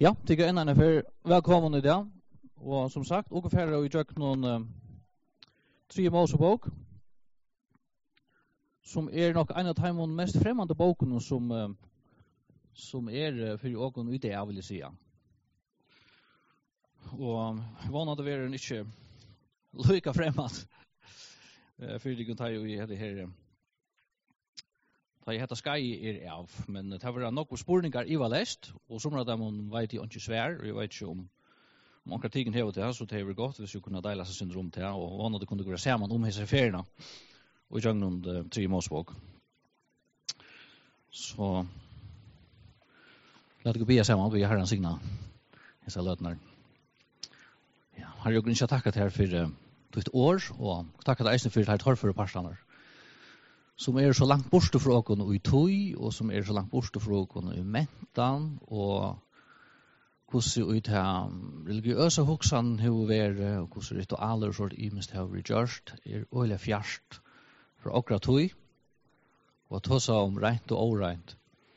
Ja, tycker en annan för välkommen idag. Och som sagt, ungefär vi gör någon 3 Mosebok som nog en av de mest främmande boken som för oss ute jag vill säga. Och vanade vi den inte lika främmande för det kan ta ju i det här ta heter sky av, men det var nok spurningar I var läst och somra dem vet jag inte svär och jag vet inte om kritiken här det så det var gott hvis vi kunde dela sig syndrom till och vanade kunde gå samman om hela ferierna och jag någon 3 Mosebok. Så låt det gå be samman vi har en signal. Jag sa lötnar. Ja, har jag inte tackat här för ett år och tackat dig för det här för pastorn. Som så långt bort från oss I tøy, og som så långt bort från oss I mentan, og hvordan ut her religiøse hoksan har vært, og hvordan ritualer sort imest har vært gjørst, øyelig fjerst fra okra tøy, og tåsa om rent og oreint.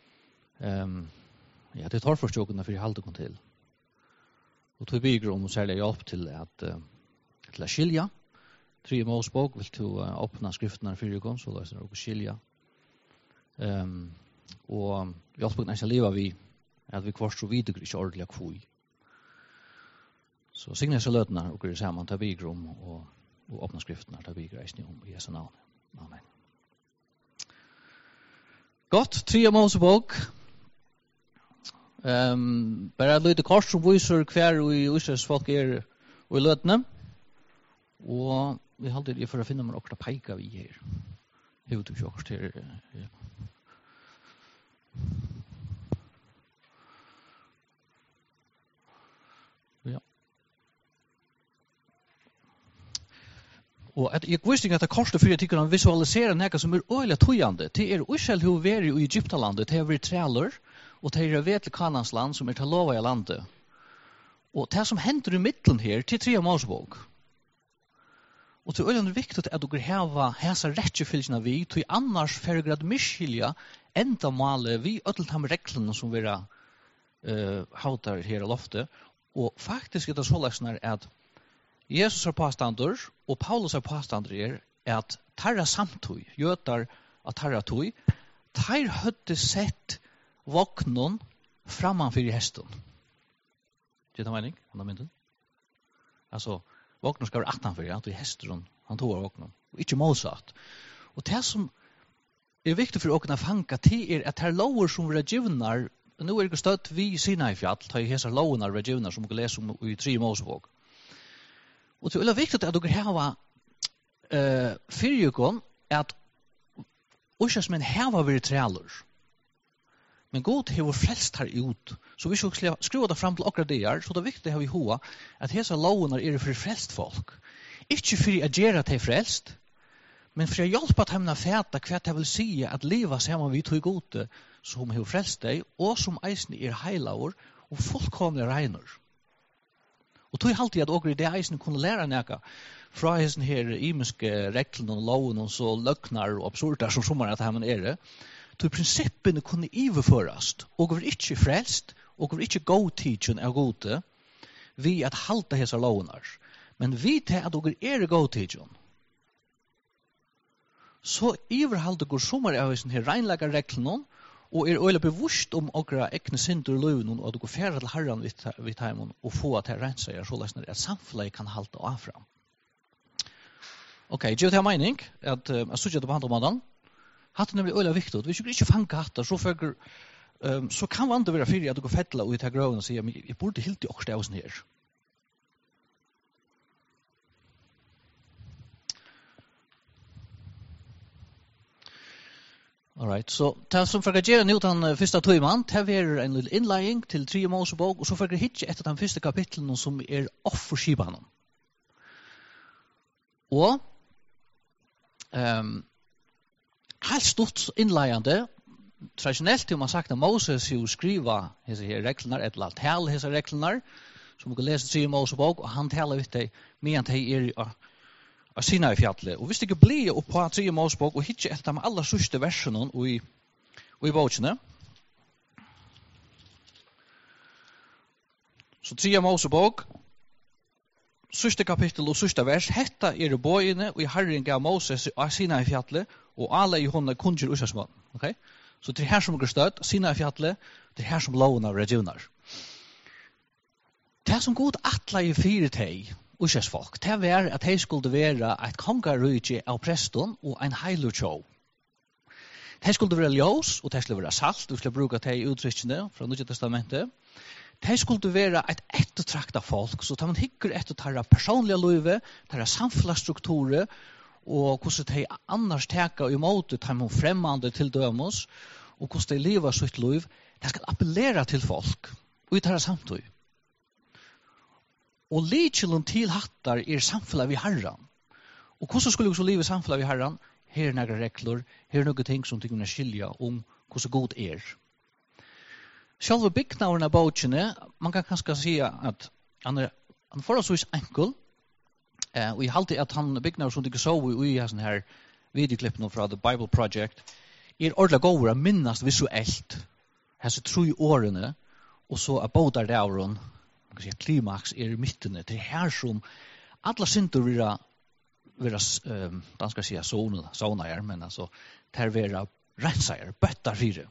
Ja, det tar forståkene for I halte kon til. Og tøy bygger om særlig hjelp til å skilja. 3 Mosebok vill du öppna skrifterna för dig så läser du och skilja. Och vi har nästan leva vi att vi kvarst så vidare inte ordentligt kvui. Så signa så lötna och går samman ta bigrum och öppna skrifterna ta bigreisning om Jesu namn. Amen. Gott 3 Mosebok. Bara lite kort som visar kvar och Israels folk och lötna. Och vi hade det för att finna mig också peka vi här. Hur du också till ja. Och att jag visste inte att det kostar för att jag kan visualisera något som öliga tojande. Det Israel hur var I Egyptalandet, det var trälar och det vet Kanans land som till lova I landet. Och det som händer I mitten här till 3 Mosebok. Och det är viktigt att du har häsa rättfylgna vi, till annars färgrad misskilja ända målet vi öll de reglerna som vi hautar här I loftet. Och faktiskt är det så läsnar att Jesus påståndor och Paulus påståndor att tarra samtøy, jötar att tarra tøy, tar hade sett vaknon framför hästen. Det är mening, fundamentet. Alltså vaknar ska vara 18 för att hästen han tog vaknar och inte motsatt. Och det som viktigt för att fanga till att här lower som våra givnar nu det stött vi Sinai fjall ta I hesa lower våra givnar som vi läser om I 3 Mosebok. Och det är viktigt att du har fyrjukon att oss men här var vi trälar. Men God har frälst här ut. Så vi ska skriva det fram till akkurat det här. Så det är viktigt att vi har att hesa loven för frälst folk. Inte för att göra till frälst. Men för att hjälpa dem att fäta vad det vill säga att leva samman vid tog gode som har frälst dig. Och som eisen heilaur och fullkomliga reiner. Och tog alltid att åker det eisen kunde lära näka. Från hessen här imiske reglen och loven och så löknar och absurda som sommar att han det. Så I princippen kunne iverførast, og var ikke frelst, og var ikke godtidgen av gode, vi at halta hesa lovenar. Men vi til at dere godtidgen. Så iverhalde går sommer av sin her regnlaga reglene, og øyla bevusst om okra ekne synder og løven, og dere færre til herran vidt heimen, og få at her renser så løsner at samfunnet kan halta av fram. Ok, gjør det her mening, at jeg sørger det på andre måten, hatt det nämligen öliga viktigt. Vi skulle inte fanga hatta så kan man inte vara fyrir att du går fettla och ta grön och säga men jag borde helt I också det här. All right. Så det som för gera nu den första timman, det är en liten inledning till 3 Mosebok och så för hitcha ett av de första kapitlen som offerskipan. Och helt stort inledande traditionellt har man sagt att Moses ju skriva dessa här reglerna eller tal dessa reglerna som vi kan läsa 3 Mosebok och han talar ut det med det av Sinai fjallet. Och visst det blir upp på 3 Mosebok och hitcha ett av alla sista verserna och I bokene. Så 3 Mosebok, sørste kapittel og sørste vers, hetta bøyene og i Herren gav Moses av Sinai fjallet, og alle i hånda kunngjør Israelsmål. Okay? Så det her som er støtt, Sinai fjallet, det her som loven av regioner. Det som god atla i 4 teg, Israelsfolk, det var at de skulle være et kongarrydje av preston og en heilur tjå. De skulle være ljós, og de skulle være salt, vi skulle bruke de uttrykkene fra Nye Testamentet. De skulle være et ettertrakta folk, så tar man hikker etter tarra personlige løyve, tarra samfunnsstrukturer, og hvordan de annars teka i måte tar man fremmande til dømos, og hvordan de lever sitt løyv, de skal appellera til folk, og i tarra samtøy. Og likjelen til hattar samfunnet vi herran. Og hvordan skulle vi så leve samfunnet vi herran? Her några regler, her några ting som de kunne skilja om hvordan god Själva byggnaden av båtene, man kan kanskje si at han forholdsvis enkel, og jeg halte at han byggnaden som de så i sånne her videoklippene fra The Bible Project, ordentlig gåver å minnes visuelt, hese 3 årene, og så er båter der, man kan si klimaks i midtene, det her som alle synder vera dan skal jeg si sånne her, men altså, det vera rensager, bøtter 4.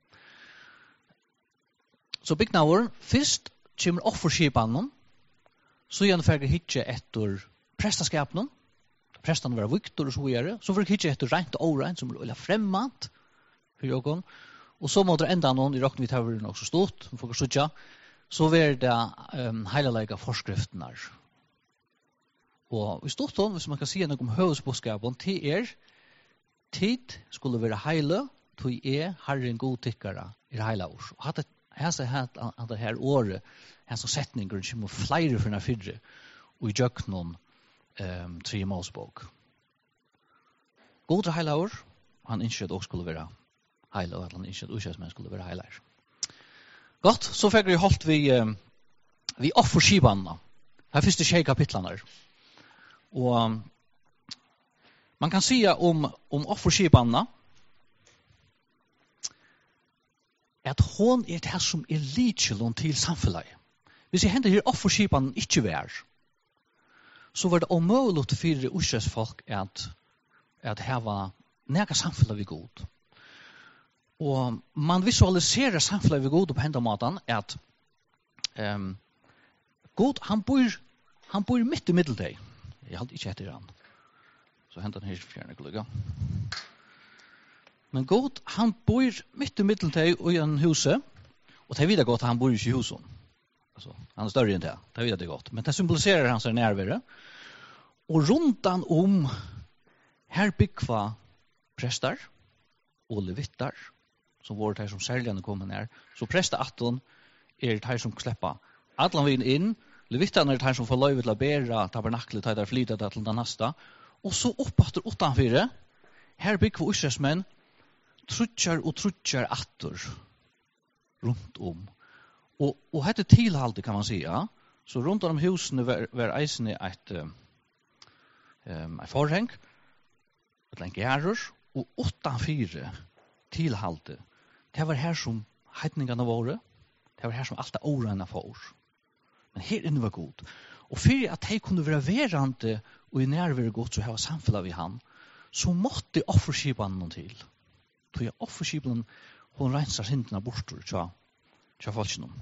Så byggnaden, først kommer offerskipanen, så gjerne ferdig hitje etter prestaskapen, prestene var viktor og så videre, så får hitje etter rent og oreint, som er fremmant for jokken, og så må det enda noen, i rokken vi tar nok så stort, for å sutja, så var det heilalega forskriftener. Og i stort om, hvis man kan si noe om høvesbåskapen, til tid skulle være heile, til herren godtikkere i heila års. Og hadde det her året, hans setninger kommer flere for den 4, og i jøknen 3 Mosebok. God heila år, han ønsker at også skulle være heila, og at han ønsker at utkjøsmenn skulle være heila. Godt, så fikk vi holdt vi offerskipanene. Her første 6 kapitlene. Og man kan si om offerskipanene, at hon det her som likjelen til samfunnet. Hvis jeg hender her offerskipanen ikke vær, så var det omøyelig til 4 utkjøsfolk at heva nega samfunnet vi god. Og man visualiserer samfunnet vi god på hendermaten at god, han bor midt i middeldeg. Jeg halte ikke etter han. Så henter han her fjerne kollega. Men god, han bor midt i middeldeg i en huset, og det vet godt at han bor ikke i huset. Altså, han er større enn det, det vet det godt. Men det symboliserer hans nærvære. Og rundt han her byggva prester og levittar, som var det som særligere kommer nær. Så prestaten det her som slipper Adlanvin inn, levittarna det her som får løyve til å bære tabernaklet, det der flytet det til den neste. Og så oppatter utenfyre, her byggva utkjøsmenn, trutjar atter rundt om. Og hette tilhalde kan man si, ja. Så rundt om husene var eisene et forheng, et lengerer, og 8-4 tilhalde. Det var her som heitningene våre, det var her som alt årene for. Men her inne var god. Og for at de kunne være verande og i nærvære godt, så hava samfunnet vi han, så måtte offerskipene noen til. Så offerskipene, hun renser hindene bort, tja folkene.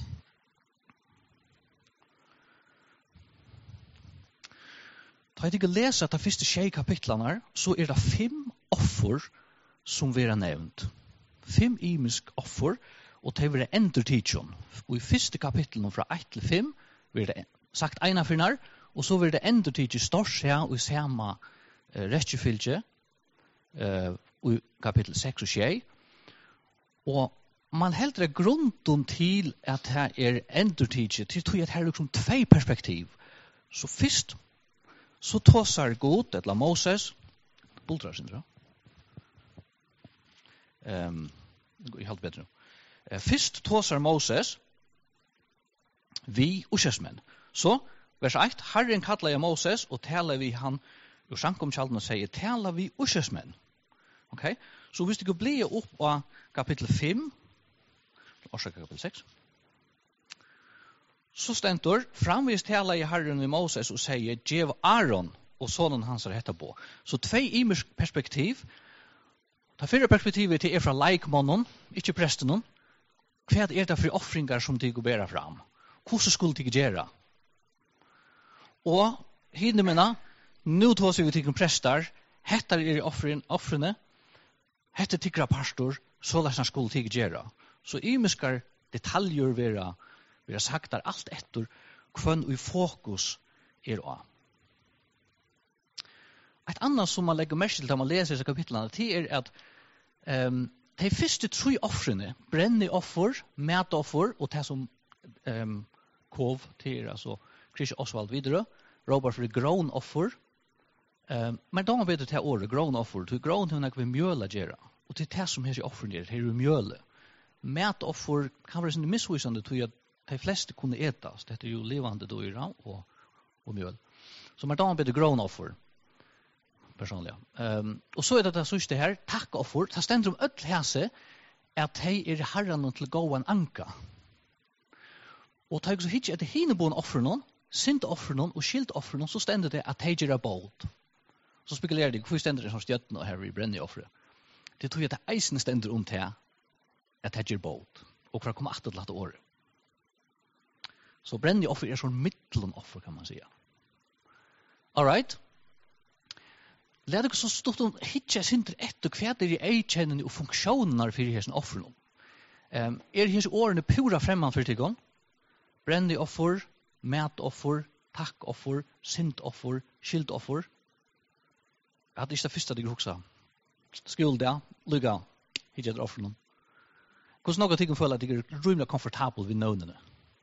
Da jeg ikke leser de første 6 kapitlene, så det 5 offer som vi har nevnt. 5 imisk offer, og det vil endertidjon. Og i første kapitlene fra 1 til 5 vil det sagt ena finnar, og så vil det endertidjon størst her og i samme rettjefylgje i kapittel 6 og 6. Og man heldur grunden til at her endertidjon, til tog at her liksom 2 perspektiv. Så først, så tåsar god, eller Moses, bultrar sin, tror jeg helt bedre. Først tåsar Moses vi utkjøsmenn. Så, vers 1, Herren kallar jeg Moses, og taler vi han, og sankomkjalden og sier, taler vi utkjøsmenn. Ok? Så hvis du blir opp av kapittel 5, årsak kapittel 6, Så stendur, framvis tala i Herren i Moses og sier, «Gjev Aaron og sonen hans hetta på». Så tvei imersk perspektiv. Det fyrre perspektivet til fra leikmannen, ikke presten. Hva det for offringar som de går bæra fram? Hvordan skulle de gjøre? Og hinne minna, nu tås vi til prestar, hettar offrene, hettar tikra pastor, så lesna skulle de gjøre. Så imerskar detaljer vera sagt der alt etter hvem i fokus av. Et annet som man legger mest til da man leser disse kapitlene, det at de første 3 offrene, brenneoffer, matoffer og det som kov til, altså Christian Oswald videre, råber for grånoffer, men da man vet det året, grånoffer, til grån hun vi mjøla gjøre, og til det som her offeren gjør, her mjøle. Matoffer kan være sånn missvisende til at de fleste kunne etas. Dette jo levande dyra og mjöl. Så man da bedre grånoffer, personlig. Og så det siste her, takkoffer. Det stender öll hese at de herren til gåan anka. Og ta så hitje etter hineboen offeren, syndofferen og skildofferen, så stender det at de gjør båt. Så spekulerer de, hvorfor stender det som stjøttene her i brenneofferet? Det tror jeg at det eisen stender til at de gjør båt. Og for å komme atter til dette året. Så brenneoffer sånn mitteloffer, kan man säga. All right. Lær dere så stort om hitje sinter etter hva det eikjennende og funksjoner for disse offerne. Disse årene pura fremman for tilgang? Brenneoffer, matoffer, takkoffer, syndoffer, skildoffer. Ja, det er det første de hoksa. Skuld, ja, lykka, hitje etter offerne. Hvordan noen ting føler at de er rymelig komfortabel ved navnene?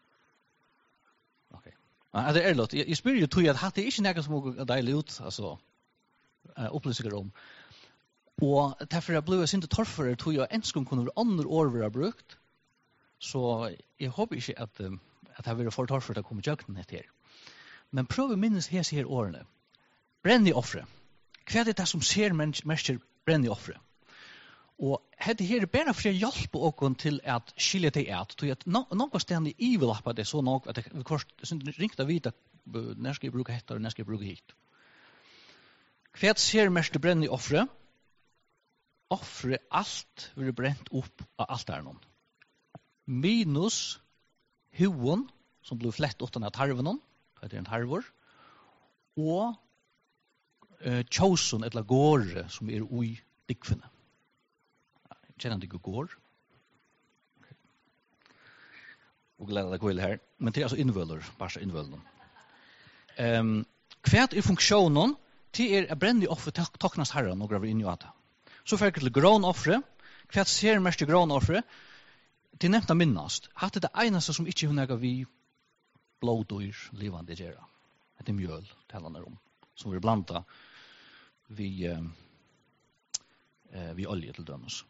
Okay. Det er lott. Jeg spyr jo tog at det er ikke noe som er deilig ut, altså, opplysninger om. Og derfor jeg ble sint torfere tog jeg ønsker om kunne være andre år vi har brukt, så jeg håper ikke at jeg vil få torfere til å komme til å her. Men prøv å minnes hese her årene. Brenn i offre. Hva er det som ser mest brenn i offre? Og hette her bare for å hjelpe åkken til at skilje til at, tog at noen stendig ivelappa det så nok at vi kort ringte vite når skal jeg bruke hette og når skal jeg bruke hit. Hva ser mest brenn i offre? Offre alt vil brent opp av altaren. Minus huvuden, som blir flett utan av tarven, det er en tarvor, og tjåsen eller gårde som er ui dikvene. Kjenner det går. Okay. Og gleder deg kvill her. Men det er altså innvøller, bare så innvøllene. Hva er funksjonen til brenne offer taknas herren og graver inn i at. Så ferdig til grånoffre. Hva ser mest til grånoffre? Det nevnte minnast. Hatt det eneste som ikke hun vi blådyr livande gjøre. Det er mjøl, taler om. Som vi blanda vi olje til dømes.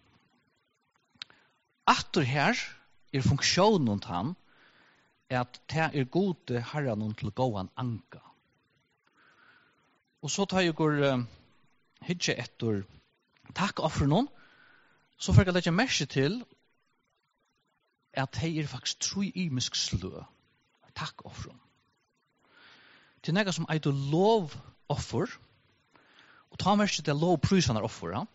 Atter her funksjonen til han at det gode herren til gåan anka. Og så tar jeg går hitje etter takkofferen, så får jeg legge merke til at det faktisk tro imisk slø takkofferen. Det er noe som er lovoffer, og ta merke til lovprysene offer. Ja?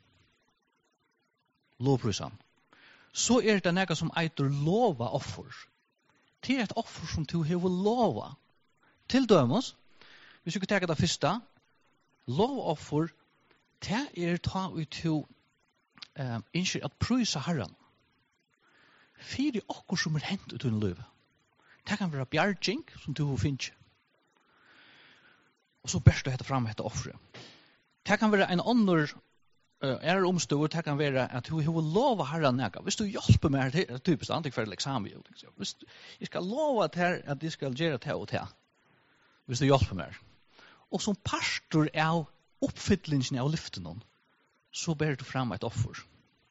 Lovprysene. Så det noe som eitur lova offer. Det et offer som du har lova. Til dømes, hvis vi kan tenke det første, lovoffer, det ta ut til innskjer at prysa herren. Fyri okkur som hent ut under livet. Det kan være bjarging som du finner. Og så best du hette fram etter offre. Det kan være en annen omstøver, det kan være at du har lova herren nega. Hvis du hjelper meg, det er typisk antikværlig eksamen. Hvis jeg skal lova at de skal gjøre det og det. Hvis du hjelper meg. Og som pastor av oppfyllingen av lyften, så ber du fram et offer.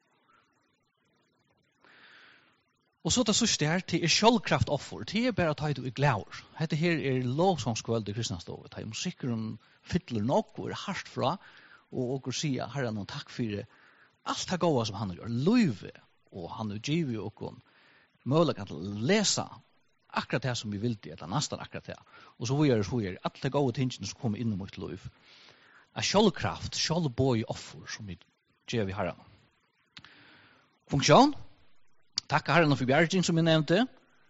Og så det siste her, det sjølvkraft offer. Det bare å ta det i glauer. Dette her lovsangskveld i kristnastået. Det musikkeren fyller nok og hardt fra, og sier, herre, noen takk for alt det gode som han gjør. Løyve, og han gjør og mulig at lese akkurat det som vi vil det, eller nästan akkurat det. Og så vi är alla de gode tingene som kommer inn i mitt liv. A självkraft, självboj offer som vi ger vi Herren. Funktion. Takk Herren for bjerging som vi nevnte.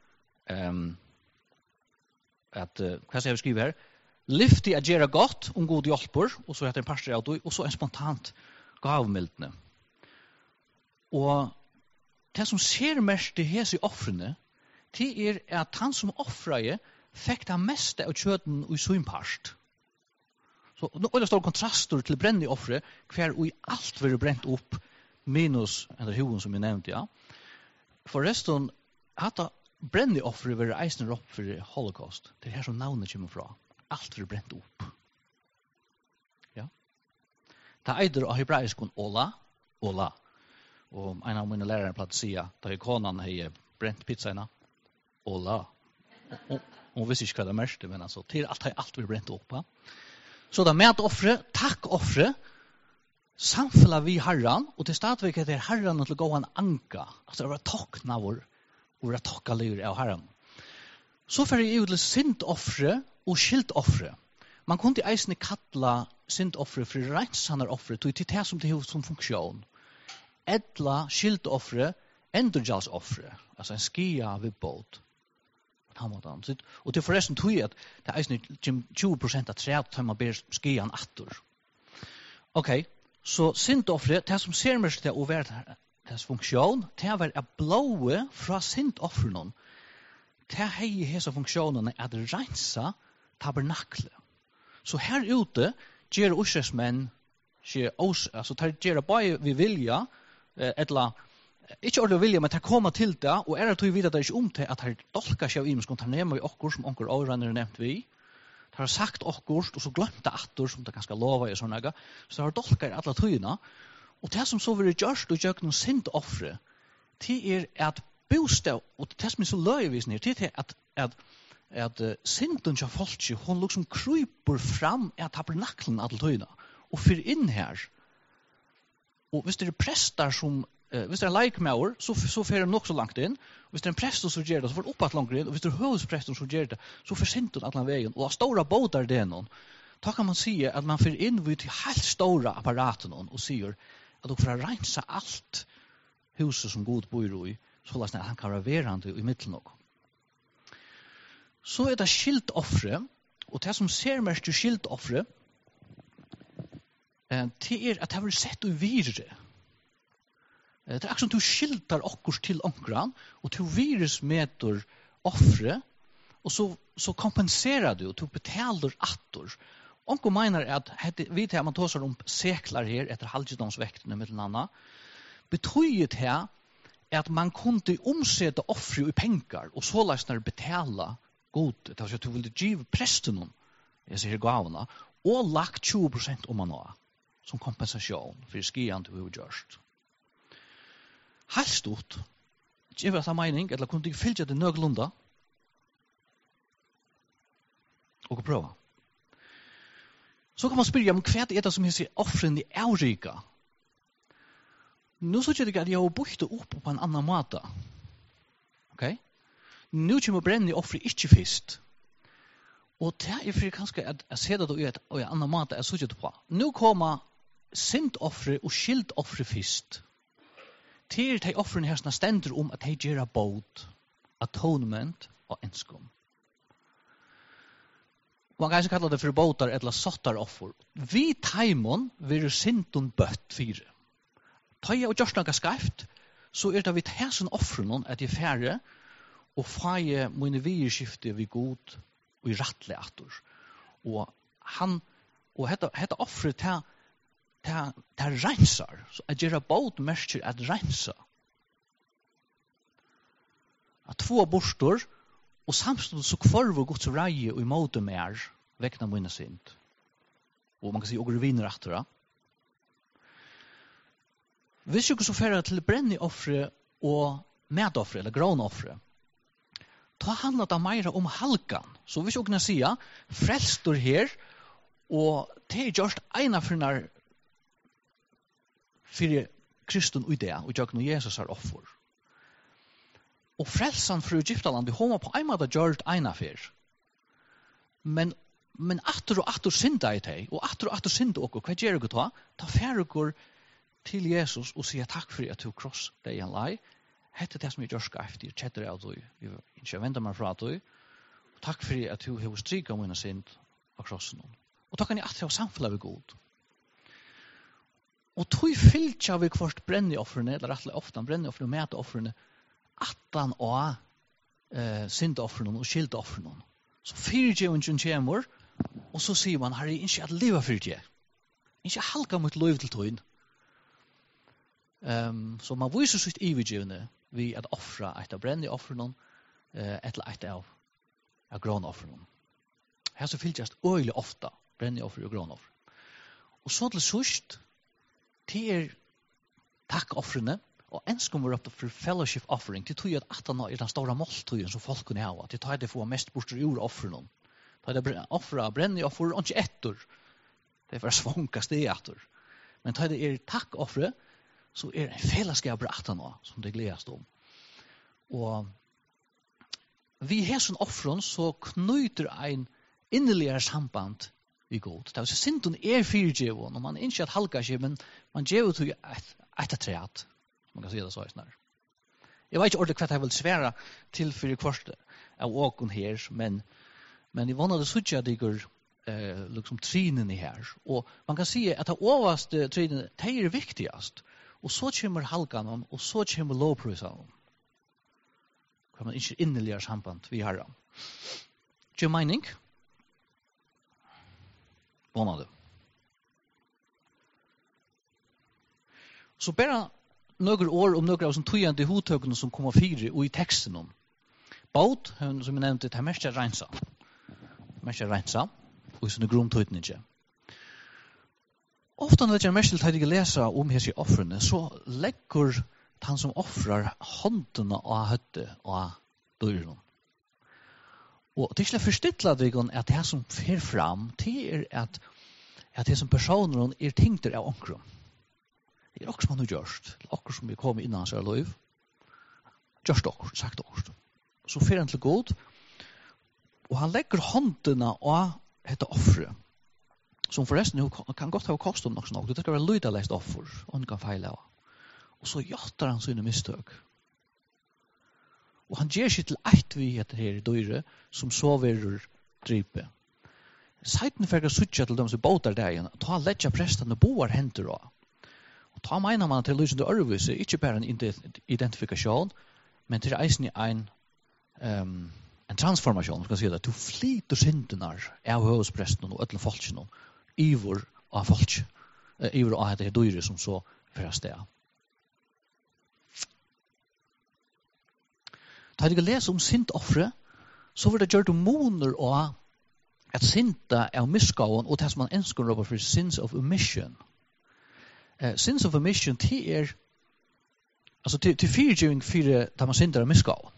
Hva skal jeg skrive her? Lyftig at gjøre godt om god hjelper, og så heter en pastor av og så en spontant gavmildne. Og det som ser mest til hese i offrene, det at han som offrer fikk det meste av kjøten i synparst. Så nå er det stor kontraster til brenne offre, hver og i alt vil brent opp, minus eller hoven som jeg nevnte, ja. For resten, hadde brenne offre vil eisende opp for holocaust. Det her som navnet kommer fra. Alt vil brent opp. Ja. Det eider av hebraisk Ola. Og en av mine lærere platt sier, da konan har brent pizzaene, Ola. Hun visste ikke hva det meste, men altså, til alt vil brent opp, ja. Så det med offre, takk offre, samfella vi Herren, og til stadigvæk er det Herren til å gå en anka, altså det var tokkna vår, og det var tokka liv av Herren. Så får jeg ut til syndoffre og skyldoffre. Man kunne eisne kalla syndoffre for reinsanar offre, til det som det har som funksjon. Edla skyldoffre, endurjalsoffre, altså en skia ved båt. Og til forresten tog jeg at det er 20% av treet til man ber skian attor. Ok, så syndoffre, det som ser mest til å være dess funksjon, det er blåe fra syndoffren. Det er hese funksjonen at rensa tabernaklet. Så her ute gjør ursesmenn, altså det gjør bare vi vilja, etla ikke ordentlig vilja, men det kommer til det, og det tog videre det ikke til at det dolka seg av imen som tar ned i okkur, som onker årenner nevnt vi. Det har sagt okkur, og så glemt det attor, som det ganske lova i sånne, så det har dolka i alle tøyene. Og det som så vil gjørst og gjør noen syndoffre, det at bostad, og det som så løyvis ned, det at synden til folk, hun liksom kryper fram av tabernaklen alle tøyene, og fyr inn her. Og hvis det prester som hvis det er en leikmauer, så fer de nok så langt inn. Hvis det er en prest som gjør det, så får det opp at langt inn. Og hvis det er høvdspresten som gjør det, så forsynter den alle veien. Og av stora båter det noen, da kan man si at man fer inn vid helt stora apparaten og sier at du får rensa alt huset som god bor i, så at han kan være verande i middelen også. Så det skyldoffre, og det som ser mest til skyldoffre, det at det har sett og virre. Det er som du skiltar okkurs til onkran, og du virusmeter offre, og så kompenserar du, og du betaler attor. Onko meiner at, vi tar man tåsar om seklar her, etter halvdagsvektene med den anna, betyder det at man kunne omsette offre i pengar, og så løsner betala god, det vil si at du vil give presten jeg sier gavene, og lagt 20% om man nå, som kompensasjon for skian du har gjørst. Helt stort, ikke var det mening, eller kunne de fylle det nøglunda, og prøve. Så kan man spørre om hva er det som jeg sier offren i avrika. Nå så ikke det at jeg har bort opp på en annen måte. Ok? Nå kommer brenne offre ikke først. Og det er for kanskje at jeg ser det i en annen måte jeg så ikke det på. Nå kommer syndoffre og skyldoffre først. Til de offrene her som stender om at de gjør båt, atonement og enskom. Man kan kalla det for båtar eller sottaroffer. Vi taimon vil synden bøtt fire. Ta jeg og gjørst noe skreft, så det vi tesen offrene at jeg færre og feie mine virskifte vi god og i rattle atter. Og hetta offre til det reinsar, så at gjøre båt merker at reinsa. At få bostor, og samtidig så kvarver Guds reie og i måte mer, vekna mine synd. Og man kan si, og viner etter. Hvis ikke så fører til brenneoffre og medoffre, eller grånoffre, da handler det mer om halkan. Så hvis jeg kan si, frelstor her, og det er just ena for fyrir Kristus og det, og jeg Jesus er offer. Og frelsan fra Egyptalandet, hon var på en måte gjort ena fyr. Men atter og atter synda i teg, og atter synda okkur, hva gjør dere ta? Ta færre okkur til Jesus og sier takk for at du kross deg i en lei. Hette det som jeg gjør skreft, jeg kjetter av deg, jeg ikke vender meg fra deg. Takk for at du har stryket mine synd av krossen. Og takk kan jeg atter ha samfunnet ved god. Og tog fyllt jeg ved kvart brenneoffrene, eller rettelig ofte brenneoffrene og mæteoffrene, attan og syndoffrene og skyldoffrene. Så fyrtjevingen kommer, og så sier man, herre, ikke at livet fyrtjev. Ikke halka mot lov til tøyen. Så man viser sitt ivigivende ved at offra et av brenneoffrene, eller et av grånoffrene. Her så fyllt øyelig ofte brenneoffer og grånoffer. Og så til sørst, til takkoffrene, og kommer opp for fellowship offering, til tog at nå den store måltøyen som folk kunne ha, til tog det få mest bort ur offrene. Tog det offra brenneoffer, og ikke etter. Det er for svånka steg etter. Men tog det takkoffre, så det en fellesskap nå, som det gledes om. Og vi har sånn offren, så knyter en innerligere samband vi god. Det er så synden fyrtjevån, og man ikke at halka ikke, men man gjør til et træt. Man kan si det så snart. Jeg vet ikke ordentlig hva jeg vil svære til for kvart av åken her, men jeg vant det sånn at det går liksom trinen i her. Og man kan si at det overste trinen, det viktigast. Og så kommer halkan, og så kommer lovprysan. Kan man ikke innerligere samband vi har. Gjør mening? Vana det. Så bare några år om några av som tøyende hottøkene som kommer fire og i teksten om. Baut, som jeg nevnte, det er mest rensa. Mest rensa, og i sånne gromtøytninger. Ofta når jeg mest til å lese om hese offrene, så legger han som offrar håndene av høtte og døren. Og det er ikke forstidlet deg at det som fer fram, det at det som personer tingter av omkring. Det også man har gjort. Akkur som vi kom innan seg av lov. Gjørst akkur, sagt akkur. Så fer han til god. Og han legger håndene av dette offre. Som forresten kan godt ha kost om nok. Det skal være lydalest offer. Og han kan feile av. Og så gjør han sine mistøk. Og han gjør seg til eit vi etter her i døyre, som så verer drype. Seiten fikk suttje til dem som båter deg, og ta letja prestene boar henter av. Og ta mener man til lysende ørvise, ikke bare en identifikasjon, men til eisen i en transformasjon, skal jeg si det. Du flyter syndene av høvesprestene og ødele folkene, ivor av folk, ivor av det døyre som så fører sted. Da jeg leser om syndoffre, så vil det gjøre det moner av at synda er misgåen, og det som man ønsker å for sins of omission. Sins of omission til altså til fyrtjøving for da man synder er misgåen.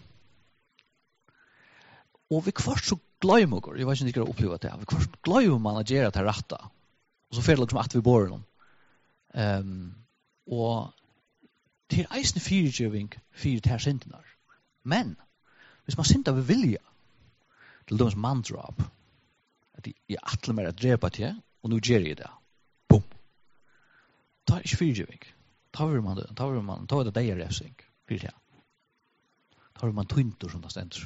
Og vi kvart så glemmer dere, jeg vet ikke om dere har opplevd det, vi kvart glemmer man å gjøre til rette, og så fer det liksom at vi bor dem. Og til eisen fyrtjøving for det her syndene. Men, hvis man synder ved vilja, til dem som mandrap, at jeg atle mer å drepa til, og nå gjør jeg det. Boom. Da er ikke fyrtjøving. Da er det deg refsing. Da er man tynter som det stender.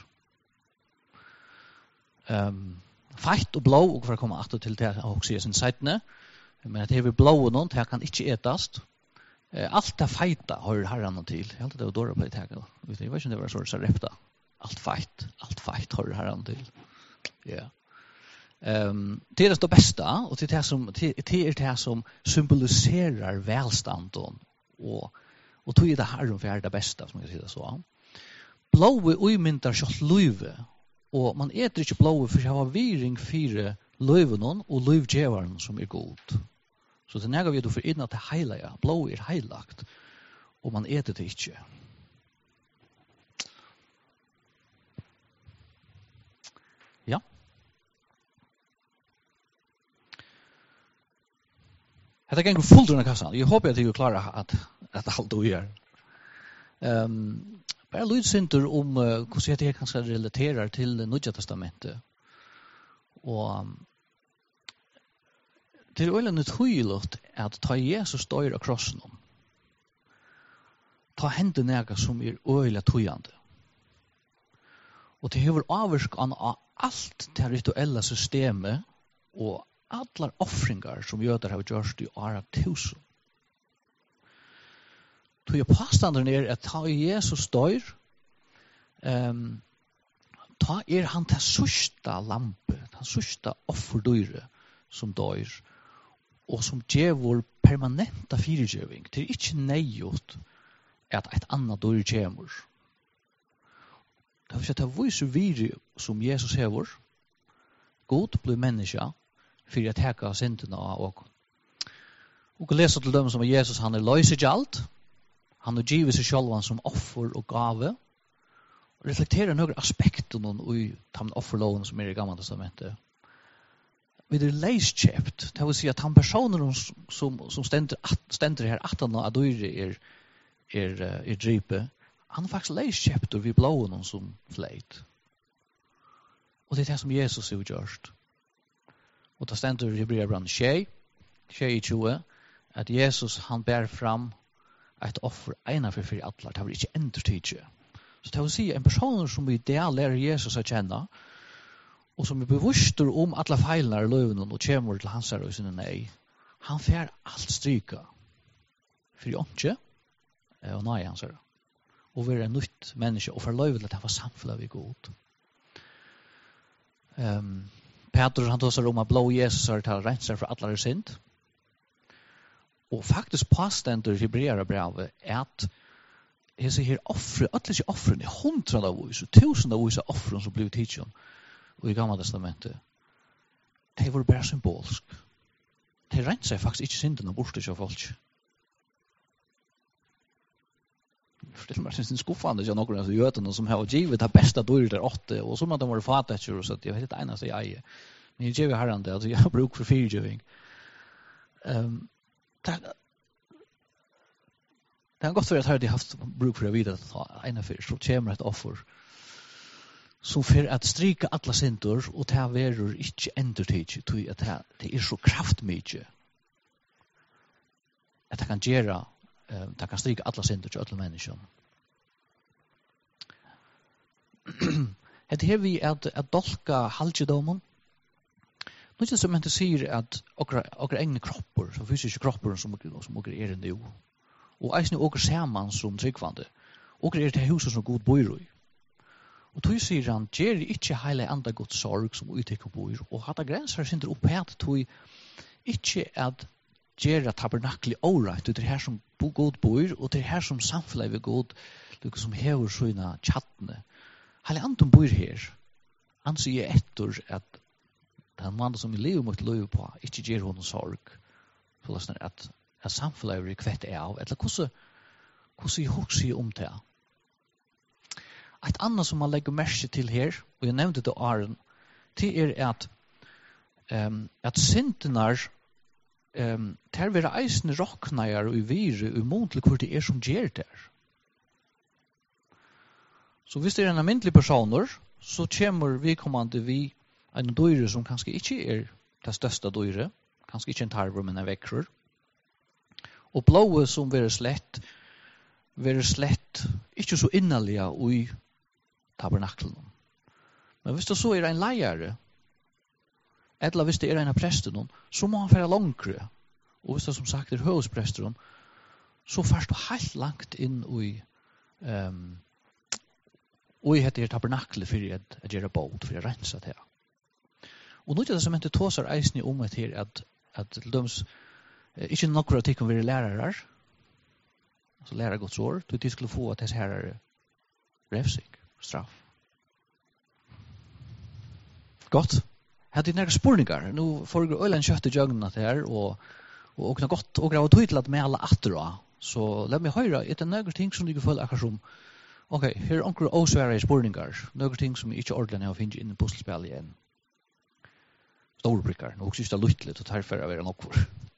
Feit og blå, og for å komme atter til det og sier sin seitene, men at det er blå og noen, det kan ikke etast. Alt det feita har herran til. Jeg det var dårlig på det her. Jeg vet ikke om det var så repta. Alt feit har herran til. Ja. Det er det beste, og det er det som symboliserer velstanden, og tog det herren for det beste, som jeg sier det så. Blåe uimyntar kjøtt løyve, og man eter ikke blåe for å ha viring fire løyvene og løyvdjeveren som er god. Så det nægger vi du for inn at det heilige, blå er heilagt, og man eter det ikke. Ja. Det er ikke fullt under kassan. Jeg håper at jeg klarer at alt du gjør. Bara lydsynder om hvordan det kanskje relaterer til Nya Testamentet. Og det er veldig tydelig at ta Jesus dør av krossen om. Ta hende nega som øyla tøyande. Og det hever avvirkan av alt det rituella systemet og allar offringar som jøder har gjort i år av 1000. Tøy påstanden at ta Jesus dør, ta han til sørsta lampe, den sørsta offerdøyre som dør, og som gjevor permanenta firegjøving. Det er ikke nøyot at et annet dør kommer. Det vil si at det viser viri som Jesus hever, god blir menneske, for å teka syndene av åkken. Og leser til dem som Jesus, han løysegjalt, han har givet seg sjølvan som offer og gave, og reflekterer noen aspekter i de offerloven som i Gamla testamentet. Vi er leiskjøpt, det vil si at han personer som stender her, at han av dyre er drype, han er faktisk leiskjøpt og vi blåer noen som fleit. Og det er det som Jesus har gjort. Og det stender i Hebreerbrevet 6:20, at Jesus han bär fram ett offer ena för alla. Det var inte endertidje. Så det vil si en person som i det lærer Jesus å kjenne, og som er bevisst om alle feilene i løven og kommer til hans og sinne nei, han får alt stryka for åndsje og nei hans her. Og være en nytt menneske og forløyve til at han var samfunnet ved god. Petrus han tåser om at blå Jesus har til renser for alle synd. Og faktisk påstender i Hebreerbrevet at jeg sier offre, alle ikke offrene, 100 av oss, 1000 av oss offrene som blir tidsen og i Gamla testamentet. Det var bare symbolsk. Det renser faktisk ikke synden og borte til folk. Det er sin skuffande til noen av jødene som har givet det beste dyret der 8, og som at de var fatetjer, så jeg vet ikke eneste jeg eier. Men jeg giver herren det, altså jeg har bruk for fyrtjøving. Det har gått for at de har haft bruk for å vite at ene fyr, så kommer et offer som for at stryka alla synder, og det verur ikke endertid, at det er så kraftmykje at det kan gjøre, det kan stryka alla synder til alle mennesker. Det er vi at dolka halvdjedommen. Nå er det som ikke sier at okra egne kropper, så fysiske kropper som okra er nu, og eisne okra saman som tryggvande, okra er det huset som god bor i. Og tog sier han, gjer ikkje heile enda godt sorg som uttekk bor, og hatt grenser synder opp at tog ikkje at gjer tabernakli året, det er her som god bor, og det er her som samfunnet er god, det som hever sånne tjattene. Heile andan bor her, han sier etter at den mannen som lever mot lov på, ikke gjer honom sorg, så at samfunnet er kvett av, eller hvordan jeg husker om det. Et annet som man legger merke til her, og jeg nevnte det Aaron, det er at syndenar ter vera eisne rocknajar og vire og måntlig hvor det er som gjør der. Så hvis det er en almindelig personer, så kommer vi kommande vi en døyre som kanskje ikke er det største døyre, kanskje ikke en tarver, men en vekkrer. Og blået som være slett ikke så innerlige i tabernaklen. Men hvis det så er en leiere, eller hvis det er en av presten, så må han fære langere. Og hvis det som sagt er høvespresten, så først du helt langt inn i heter tabernaklet for å gjøre båt, for å rense det. Og nå er det som ikke tåser eisen om et her, at til døms, ikke noen av de kan være lærere, altså lærer godt sår, til de skulle få at disse her er revsing, straff. Godt. Hadde nærke spurningar. Nå foregår øyla en kjøtt i jøgnene her, og åkna godt, og grava tøy til at med alle atterå. Så la meg høyre, er det nærke ting som du kan føle akkurat som, ok, her er onker åsvære spurningar, nærke ting som ikke ordentlig har finnet inn i pusselspillet igjen. Store brikker, nå synes det er luttelig, og derfor er det nokkur.